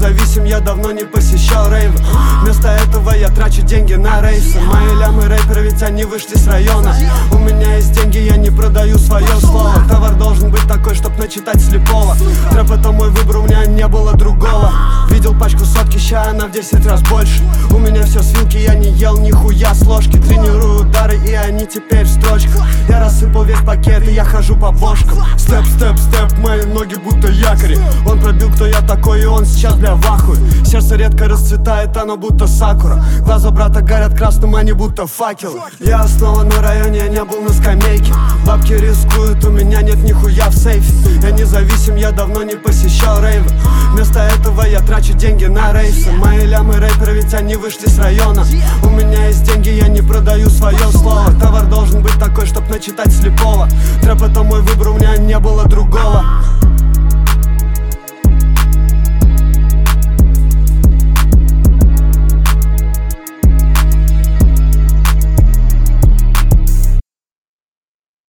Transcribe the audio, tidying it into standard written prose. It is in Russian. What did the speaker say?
независим, я давно не посещал рейвы. Вместо этого я трачу деньги на рейсы. Мои лямы рэперы, ведь они вышли с района. У меня есть деньги, я не продаю свое слово. Товар должен быть такой, чтоб начитать слепого. Трэп это мой выбор, у меня не было другого. Видел пачку сотки, ща она в 10 раз больше. У меня все с вилки, я не ел нихуя с ложки. Тренирую удары, и они теперь в строчках. Я рассыпал весь пакет, и я хожу по вошкам. Степ, степ, степ, мои ноги будто якори. Он пробил, кто я такой, и он сейчас, бля, в ахуе. Сердце редко расцветает, оно будто сакура. Глаза брата горят красным, они будто факелы. Я снова на районе, я не был на скамейке. Бабки рискуют, у меня нет нихуя в сейфе. Я независим, я давно не посещал рейвы. Вместо этого я трачу деньги на рейсы. Мои лямы рэперы, ведь они вышли с района. У меня есть деньги, я не продаю свое слово. Товар должен быть такой, чтоб начитать слепого. Трэп это мой выбор, у меня не было другого.